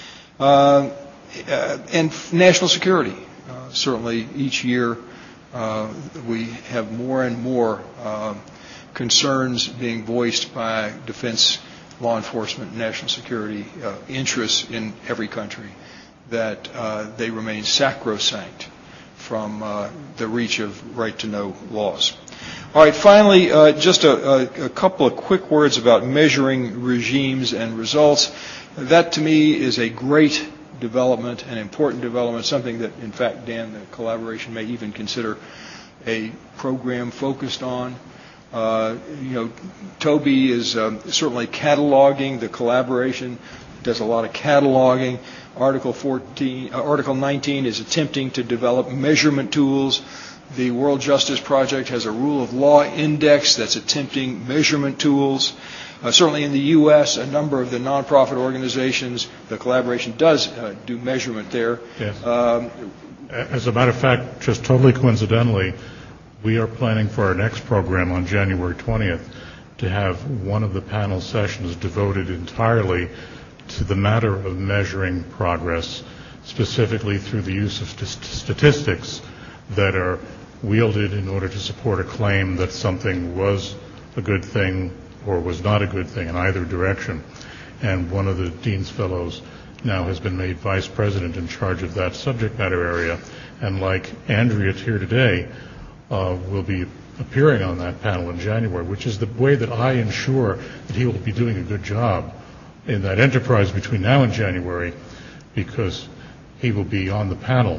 Uh, uh, and national security. Uh, certainly each year uh, we have more and more uh, concerns being voiced by defense, law enforcement, and national security uh, interests in every country, that uh, they remain sacrosanct from uh, the reach of right-to-know laws. All right, finally, uh, just a, a, a couple of quick words about measuring regimes and results. That, to me, is a great development, an important development, something that, in fact, Dan, the collaboration may even consider a program focused on. Uh, you know, Toby is um, certainly cataloging. The collaboration does a lot of cataloging. Article fourteen, uh, Article nineteen is attempting to develop measurement tools. The World Justice Project has a rule of law index that's attempting measurement tools. Uh, certainly in the U S, a number of the nonprofit organizations, the collaboration does uh, do measurement there. Yes. Um, As a matter of fact, just totally coincidentally, we are planning for our next program on January twentieth to have one of the panel sessions devoted entirely to the matter of measuring progress, specifically through the use of st- statistics that are wielded in order to support a claim that something was a good thing or was not a good thing in either direction. and one of the Dean's Fellows now has been made vice president in charge of that subject matter area, and like Andrea here today, uh, will be appearing on that panel in January, which is the way that I ensure that he will be doing a good job in that enterprise between now and January, because he will be on the panel.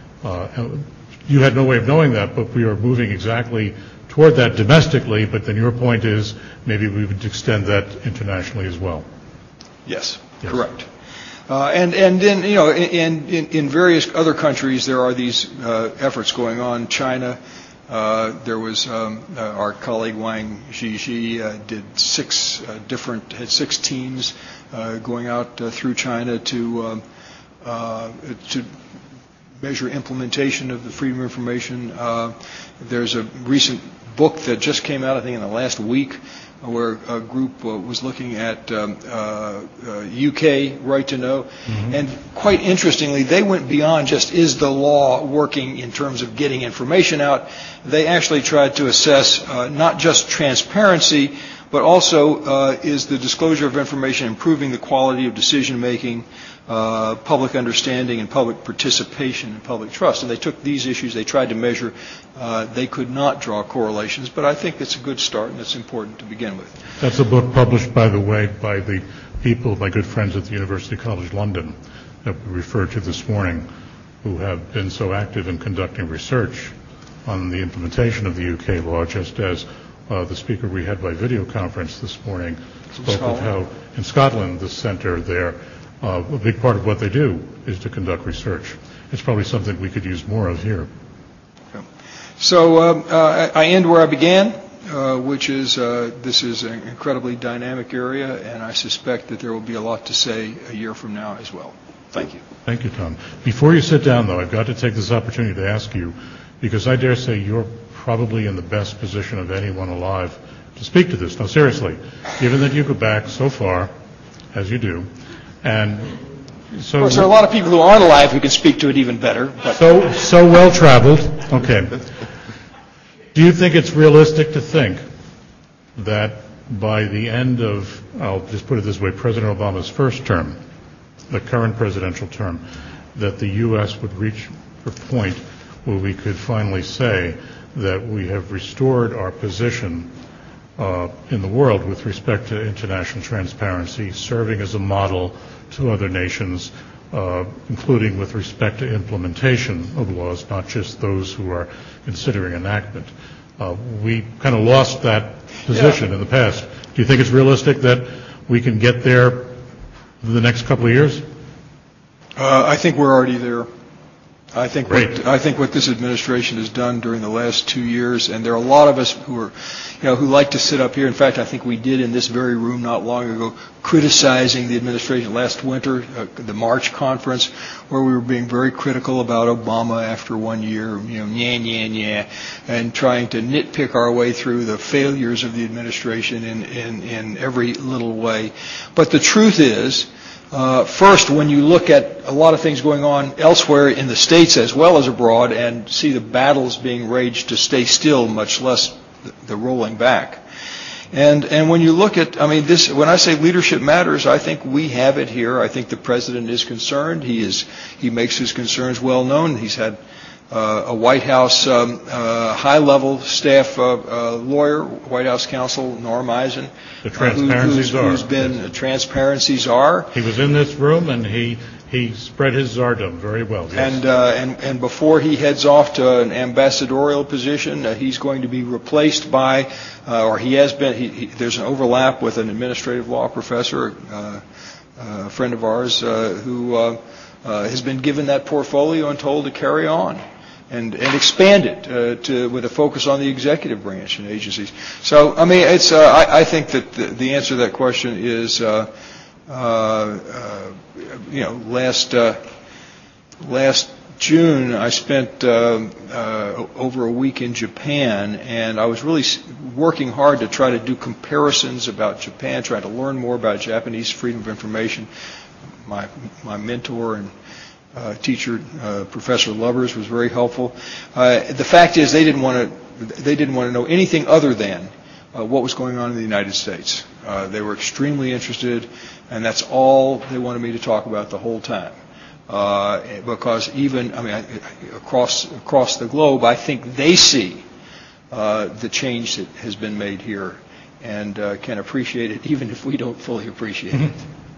Uh, you had no way of knowing that, but we are moving exactly toward that domestically, but then your point is maybe we would extend that internationally as well. Yes, yes. Correct. Uh, and, and then, you know, in, in, in various other countries, there are these uh, efforts going on. China, uh, there was um, uh, our colleague Wang Zhizhi uh, did six uh, different, had six teams uh, going out uh, through China to um, uh, to measure implementation of the Freedom of Information. Uh, there's a recent book that just came out, I think, in the last week, where a group uh, was looking at um, uh, uh, U K right to know. Mm-hmm. And quite interestingly, they went beyond just is the law working in terms of getting information out. They actually tried to assess uh, not just transparency, but also uh, is the disclosure of information improving the quality of decision making, uh, public understanding, and public participation and public trust. And they took these issues, they tried to measure. Uh, they could not draw correlations, but I think it's a good start and it's important to begin with. That's a book published, by the way, by the people, my good friends at the University College London, that we referred to this morning, who have been so active in conducting research on the implementation of the U K law, just as uh, the speaker we had by video conference this morning spoke of how in Scotland, the center there, uh, a big part of what they do is to conduct research. It's probably something we could use more of here. Okay. So uh, uh, I end where I began, uh, which is uh, this is an incredibly dynamic area, and I suspect that there will be a lot to say a year from now as well. Thank you. Thank you, Tom. Before you sit down, though, I've got to take this opportunity to ask you, because I dare say you're probably in the best position of anyone alive to speak to this. Now, seriously, given that you go back so far, as you do, and so... Of course, there are a lot of people who aren't alive who can speak to it even better. But. So, so well-traveled. Okay. Do you think it's realistic to think that by the end of, I'll just put it this way, President Obama's first term, the current presidential term, that the U S would reach a point where we could finally say that we have restored our position uh, in the world with respect to international transparency, serving as a model to other nations, uh, including with respect to implementation of laws, not just those who are considering enactment. Uh, we kind of lost that position yeah. in the past. Do you think it's realistic that we can get there in the next couple of years? Uh, I think we're already there. I think Great. what I think what this administration has done during the last two years, and there are a lot of us who are, you know, who like to sit up here. In fact, I think we did in this very room not long ago, criticizing the administration last winter, uh, the March conference, where we were being very critical about Obama after one year, you know, nya nya nya, and trying to nitpick our way through the failures of the administration in in, in every little way. But the truth is. Uh, first, when you look at a lot of things going on elsewhere in the States as well as abroad and see the battles being waged to stay still, much less the, the rolling back. And and when you look at, I mean, this, when I say leadership matters, I think we have it here. I think the president is concerned. He is, he makes his concerns well known. He's had uh, a White House um, uh, high-level staff uh, uh, lawyer, White House counsel, Norm Eisen, the transparency who's, czar. who's been a transparency czar. He was in this room and he he spread his czardom very well. Yes. And uh, and and before he heads off to an ambassadorial position, uh, he's going to be replaced by, uh, or he has been. He, he, there's an overlap with an administrative law professor, uh, a friend of ours, uh, who uh, uh, has been given that portfolio and told to carry on. And, and expand it uh, to, with a focus on the executive branch and agencies. So, I mean, it's. Uh, I, I think that the, the answer to that question is, uh, uh, uh, you know, last uh, last June I spent uh, uh, over a week in Japan, and I was really working hard to try to do comparisons about Japan, trying to learn more about Japanese freedom of information. My my mentor and Uh, teacher, uh, Professor Lubbers, was very helpful. Uh, the fact is, they didn't want to. They didn't want to know anything other than uh, what was going on in the United States. Uh, they were extremely interested, and that's all they wanted me to talk about the whole time. Uh, because even, I mean, I, across across the globe, I think they see uh, the change that has been made here, and uh, can appreciate it, even if we don't fully appreciate it.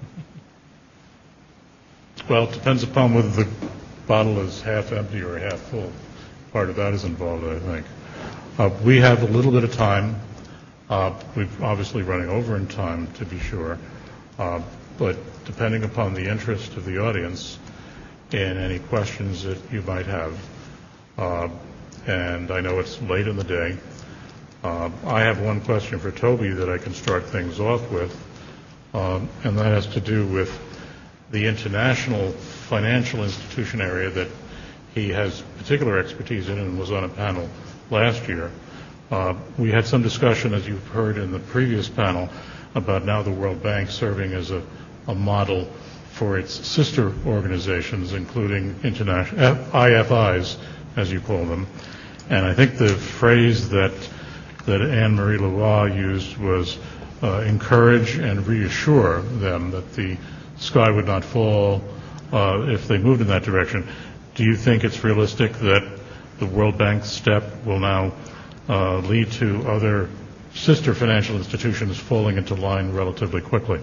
Well, it depends upon whether the bottle is half empty or half full. Part of that is involved, I think. Uh, we have a little bit of time. Uh, we're obviously running over in time, to be sure. Uh, but depending upon the interest of the audience and any questions that you might have, uh, and I know it's late in the day, uh, I have one question for Toby that I can start things off with, um, and that has to do with the international financial institution area that he has particular expertise in and was on a panel last year. Uh, we had some discussion, as you've heard in the previous panel, about now the World Bank serving as a, a model for its sister organizations, including international I F Is, as you call them. And I think the phrase that that Anne-Marie Lavoie used was uh, encourage and reassure them that the sky would not fall uh, if they moved in that direction. Do you think it's realistic that the World Bank step will now uh, lead to other sister financial institutions falling into line relatively quickly?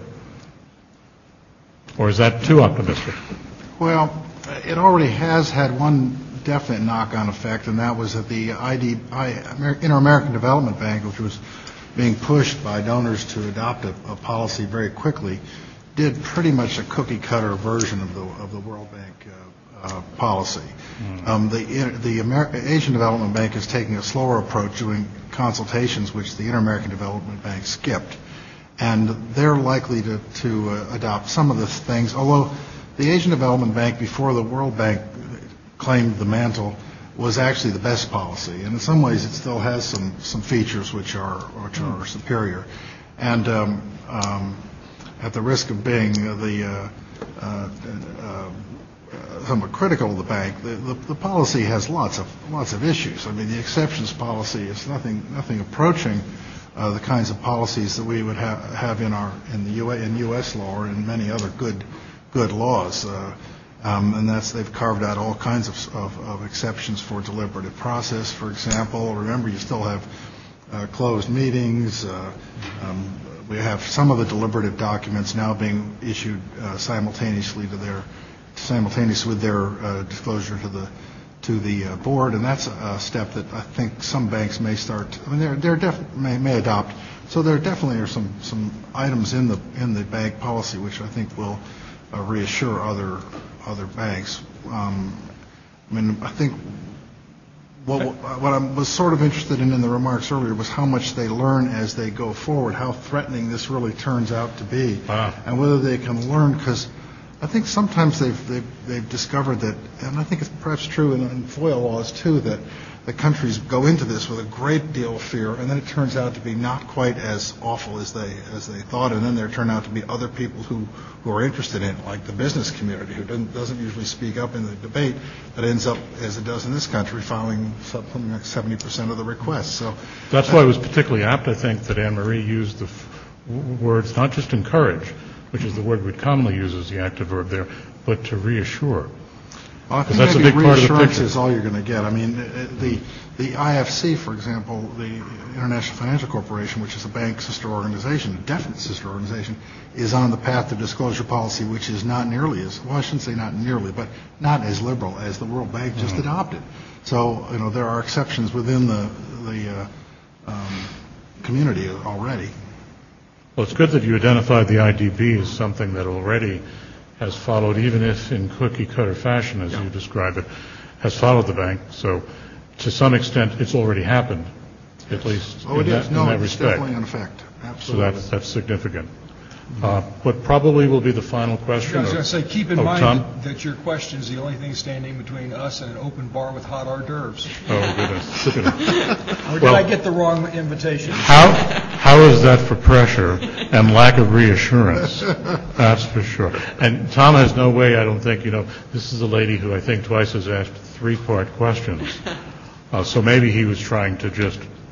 Or is that too optimistic? Well, it already has had one definite knock-on effect, and that was that the I D, I, Inter-American Development Bank, which was being pushed by donors to adopt a, a policy very quickly, did pretty much a cookie-cutter version of the of the World Bank uh, uh, policy. Mm. Um, the the Amer- Asian Development Bank is taking a slower approach, doing consultations, which the Inter-American Development Bank skipped, and they're likely to to uh, adopt some of the things. Although the Asian Development Bank, before the World Bank claimed the mantle, was actually the best policy, and in some ways it still has some some features which are which are mm. superior, and. Um, um, At the risk of being the uh, uh, uh, somewhat critical of the bank, the, the, the policy has lots of lots of issues. I mean, the exceptions policy is nothing nothing approaching uh, the kinds of policies that we would ha- have in our in the U A, in U S law or in many other good good laws. Uh, um, and that's they've carved out all kinds of, of, of exceptions for deliberative process. For example, remember you still have uh, closed meetings. Uh, um, We have some of the deliberative documents now being issued uh, simultaneously to their simultaneous with their uh, disclosure to the to the uh, board, and that's a step that I think some banks may start. I mean, they're they're def- may may adopt. So there definitely are some some items in the in the bank policy which I think will uh, reassure other other banks. Um, I mean, I think. What, what I was sort of interested in in the remarks earlier was how much they learn as they go forward, how threatening this really turns out to be, wow. and whether they can learn, because I think sometimes they've, they've, they've discovered that, and I think it's perhaps true in, in FOIA laws too, that the countries go into this with a great deal of fear, and then it turns out to be not quite as awful as they as they thought, and then there turn out to be other people who, who are interested in it, like the business community, who doesn't, doesn't usually speak up in the debate, but ends up, as it does in this country, filing something like seventy percent of the requests. So that's why it was particularly apt, I think, that Anne-Marie used the f- words not just encourage, which is the word we'd commonly use as the active verb there, but to reassure. Well, I think that's maybe a big part of the reassurance picture. is all you're going to get. I mean, the the I F C, for example, the International Financial Corporation, which is a bank sister organization, a definite sister organization, is on the path to disclosure policy, which is not nearly as, well, I shouldn't say not nearly, but not as liberal as the World Bank just mm-hmm. adopted. So, you know, there are exceptions within the the uh, um, community already. Well, it's good that you identified the I D B as something that already has followed, even if in cookie-cutter fashion, as yeah. you describe it, has followed the bank. So to some extent, it's already happened, yes. at least oh, in, it that, is. No, in that it's respect. Definitely in effect. Absolutely. So that's, that's significant. Uh, what probably will be the final question. I was going to say, keep in oh, mind Tom? that, that your question is the only thing standing between us and an open bar with hot hors d'oeuvres. Oh, goodness. Look at it. Or did well, I get the wrong invitation? How How is that for pressure and lack of reassurance? That's for sure. And Tom has no way, I don't think, you know, this is a lady who I think twice has asked three-part questions. Uh, so maybe he was trying to just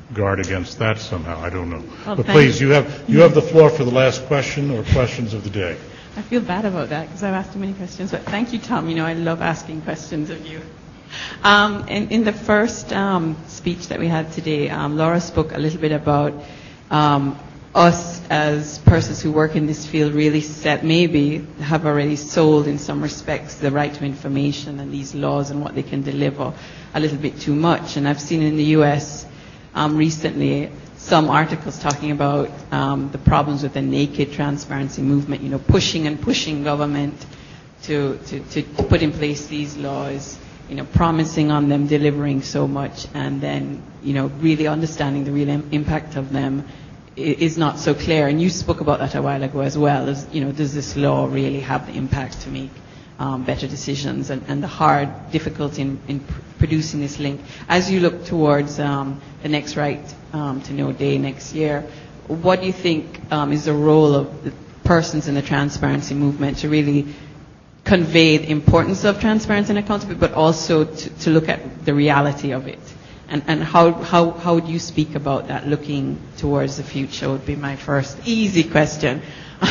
guard against that somehow. I don't know. Well, but thank please, you have you have the floor for the last question or questions of the day. I feel bad about that because I've asked too many questions, but thank you, Tom. You know, I love asking questions of you. Um, in, in the first um, speech that we had today, um, Laura spoke a little bit about um, us as persons who work in this field really set, maybe have already sold in some respects the right to information and these laws and what they can deliver a little bit too much. And I've seen in the U S um, recently some articles talking about um, the problems with the naked transparency movement, you know, pushing and pushing government to, to, to put in place these laws, you know, promising on them, delivering so much, and then, you know, really understanding the real im- impact of them is not so clear. And you spoke about that a while ago as well, as, you know, does this law really have the impact to make um, better decisions, and, and the hard difficulty in, in pr- producing this link. As you look towards um, the next Right um, to Know Day next year, what do you think um, is the role of the persons in the transparency movement to really convey the importance of transparency and accountability, but also to, to look at the reality of it? And, and how, how, how would you speak about that, looking towards the future, would be my first easy question.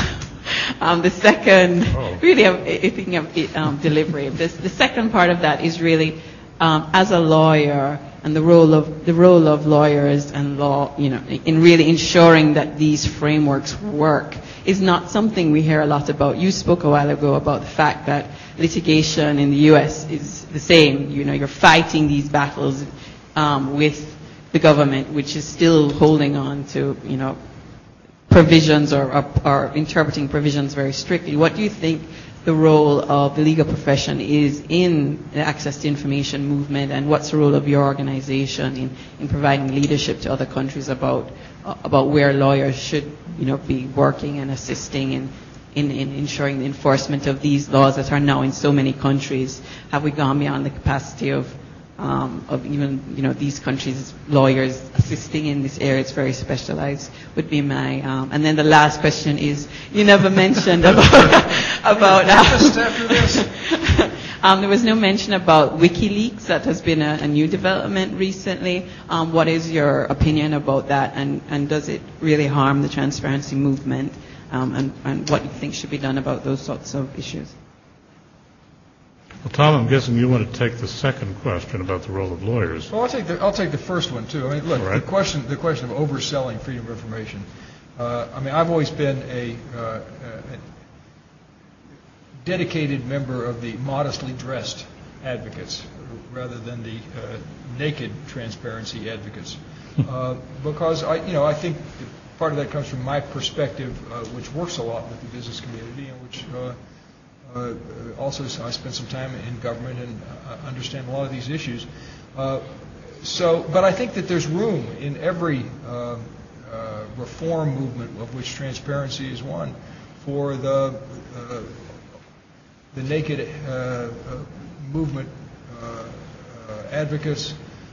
um, the second, oh. really, I'm thinking of um, delivery. This, the second part of that is really, um, as a lawyer, and the role of the role of lawyers and law, you know, in really ensuring that these frameworks work, is not something we hear a lot about. You spoke a while ago about the fact that litigation in the U S is the same. You know, you're fighting these battles um, with the government, which is still holding on to, you know, provisions or, or, or interpreting provisions very strictly. What do you think the role of the legal profession is in the access to information movement, and what's the role of your organization in, in providing leadership to other countries about uh, about where lawyers should, you know, be working and assisting in, in, in ensuring the enforcement of these laws that are now in so many countries? Have we gone beyond the capacity of um, of even, you know, these countries' lawyers assisting in this area? It's very specialized, would be my, um, and then the last question is, you never mentioned about, about, um, um, there was no mention about WikiLeaks. That has been a, a new development recently. Um, what is your opinion about that, and, and does it really harm the transparency movement, um, and, and what do you think should be done about those sorts of issues? Well, Tom, I'm guessing you want to take the second question about the role of lawyers. Well, I'll take the I'll take the first one too. I mean, look, right. the question the question of overselling freedom of information. Uh, I mean, I've always been a, uh, a dedicated member of the modestly dressed advocates rather than the uh, naked transparency advocates, uh, because I you know I think part of that comes from my perspective, uh, which works a lot with the business community, and which. Uh, Uh, also, I spent some time in government and uh, understand a lot of these issues. Uh, so, but I think that there's room in every uh, uh, reform movement, of which transparency is one, for the uh, the naked uh, uh, movement uh, uh, advocates,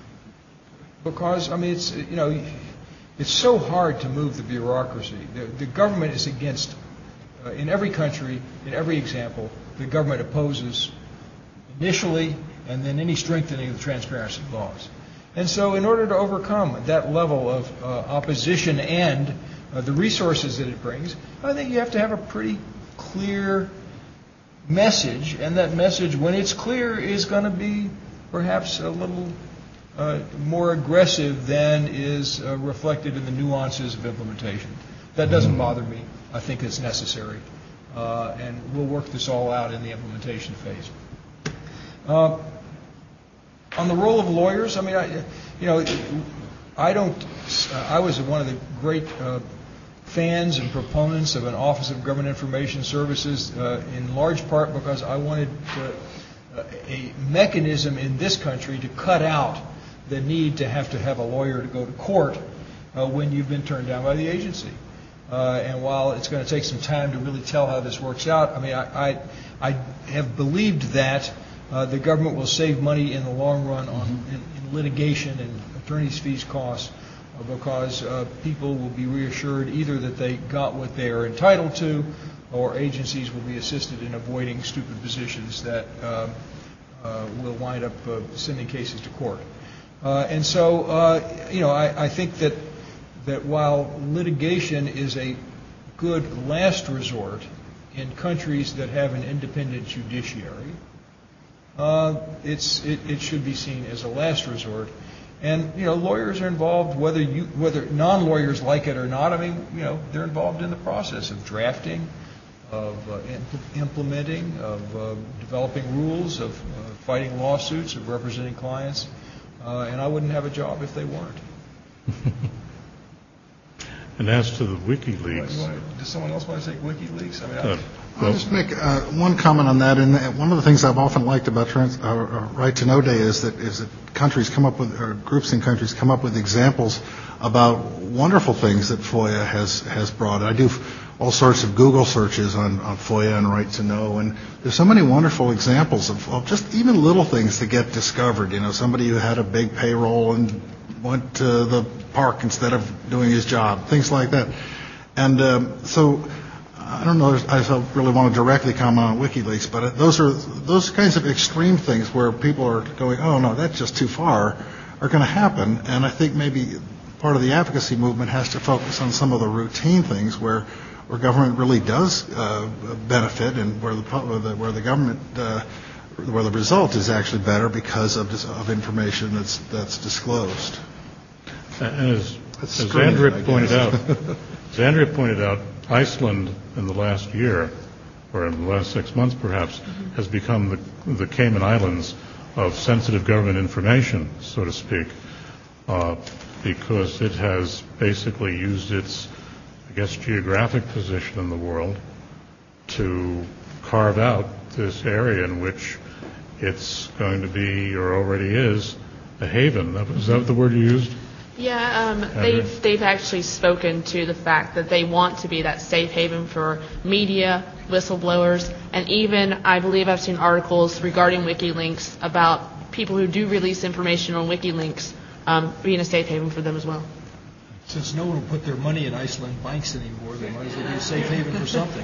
because I mean, it's you know, it's so hard to move the bureaucracy. The, the government is against. Uh, in every country, in every example, the government opposes initially and then any strengthening of the transparency laws. And so in order to overcome that level of uh, opposition and uh, the resources that it brings, I think you have to have a pretty clear message, and that message, when it's clear, is going to be perhaps a little uh, more aggressive than is uh, reflected in the nuances of implementation. That doesn't bother me. I think it's necessary, uh, and we'll work this all out in the implementation phase. Uh, on the role of lawyers, I mean, I, you know, I don't. Uh, I was one of the great uh, fans and proponents of an Office of Government Information Services, uh, in large part because I wanted to, uh, a mechanism in this country to cut out the need to have to have a lawyer to go to court uh, when you've been turned down by the agency. Uh, and while it's going to take some time to really tell how this works out, I mean, I, I, I have believed that uh, the government will save money in the long run on in, in litigation and attorney's fees costs, uh, because uh, people will be reassured either that they got what they are entitled to, or agencies will be assisted in avoiding stupid positions that uh, uh, will wind up uh, sending cases to court. Uh, and so, uh, you know, I, I think that that while litigation is a good last resort in countries that have an independent judiciary, uh, it's it, it should be seen as a last resort. And you know, lawyers are involved, whether you whether non-lawyers like it or not. I mean, you know, they're involved in the process of drafting, of uh, imp- implementing, of uh, developing rules, of uh, fighting lawsuits, of representing clients. Uh, and I wouldn't have a job if they weren't. And as to the WikiLeaks, What, want to, does someone else want to take WikiLeaks? I mean, uh, I, I'll just make uh, one comment on that. And one of the things I've often liked about trans, uh, uh, Right to Know Day is that is that countries come up with, or groups in countries come up with examples about wonderful things that FOIA has has brought. I do all sorts of Google searches on, on FOIA and Right to Know, and there's so many wonderful examples of, of just even little things that get discovered. You know, somebody who had a big payroll and went to the park instead of doing his job, things like that. And um, so I don't know if I don't really want to directly comment on WikiLeaks, but those are those kinds of extreme things where people are going, oh no, that's just too far, are going to happen. And I think maybe part of the advocacy movement has to focus on some of the routine things where where government really does uh, benefit, and where the where the government uh, where the result is actually better because of of information that's that's disclosed. And as, as Andrea pointed out, as Andrea pointed out, Iceland in the last year, or in the last six months perhaps, mm-hmm. has become the, the Cayman Islands of sensitive government information, so to speak, uh, because it has basically used its, I guess, geographic position in the world to carve out this area in which it's going to be, or already is, a haven. Is that the word you used? Yeah, um, they've they've actually spoken to the fact that they want to be that safe haven for media, whistleblowers, and even I believe I've seen articles regarding WikiLeaks about people who do release information on WikiLeaks um, being a safe haven for them as well. Since no one will put their money in Iceland banks anymore, they might as well be a safe haven for something.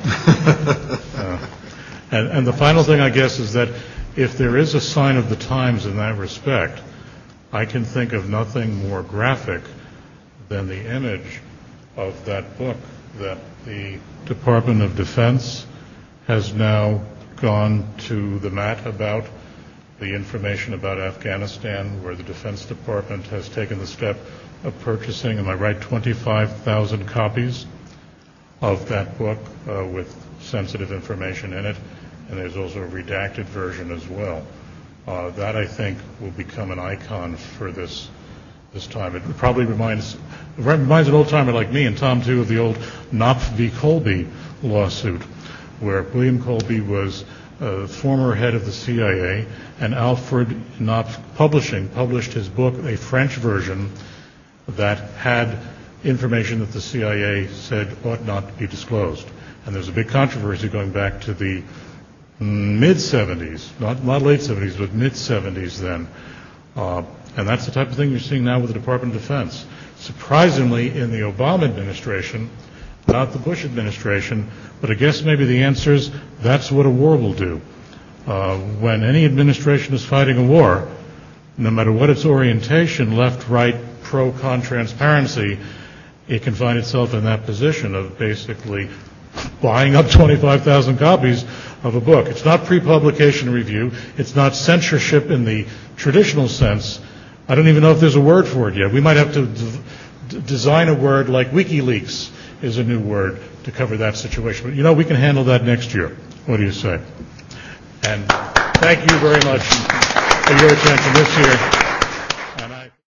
uh, and, and the final thing, I guess, is that if there is a sign of the times in that respect, I can think of nothing more graphic than the image of that book that the Department of Defense has now gone to the mat about, the information about Afghanistan, where the Defense Department has taken the step of purchasing, am I right, twenty-five thousand copies of that book uh, with sensitive information in it, and there's also a redacted version as well. Uh, that, I think, will become an icon for this this time. It probably reminds it reminds an old-timer like me, and Tom too, of the old Knopf v. Colby lawsuit, where William Colby was uh, former head of the C I A, and Alfred Knopf Publishing published his book, a French version, that had information that the C I A said ought not to be disclosed. And there's a big controversy going back to the mid-seventies, not, not late seventies, but mid-seventies then. Uh, and that's the type of thing you're seeing now with the Department of Defense. Surprisingly, in the Obama administration, not the Bush administration, but I guess maybe the answer is that's what a war will do. Uh, when any administration is fighting a war, no matter what its orientation, left, right, pro, con, transparency, it can find itself in that position of basically buying up twenty-five thousand copies of a book. It's not pre-publication review. It's not censorship in the traditional sense. I don't even know if there's a word for it yet. We might have to d- design a word like WikiLeaks is a new word to cover that situation. But, you know, we can handle that next year. What do you say? And thank you very much for your attention this year.